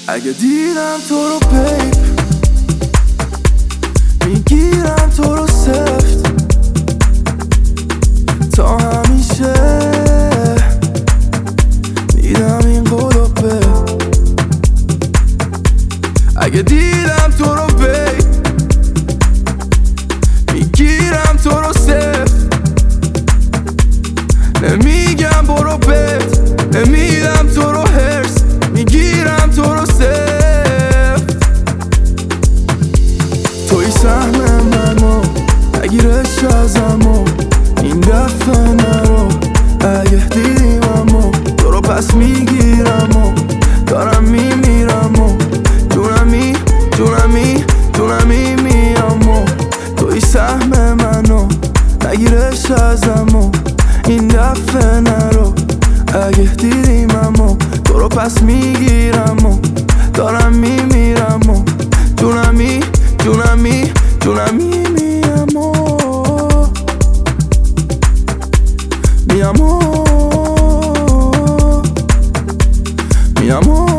اگه دیدم تو رو بیب میگیرم تو رو سفت تا همیشه میدم این قلوبه. اگه دیدم تو رو بیب میگیرم تو رو سفت نمیگم برو بت نمیدم تو رو هرس میگیرم تو رو سفت. توی سهم منو نگیرش ازمو این دفعه نرو اگه دیدیممو تو رو پس میگیرم و دارم میمیرم و جونمی جونمی جونمی میام و توی سهم منو نگیرش ازمو این دفعه نرو اگه دیدیممو تو رو پس میگیرم و دارم میمیرم و جونمی جونمی جونمی میام و میام و میام و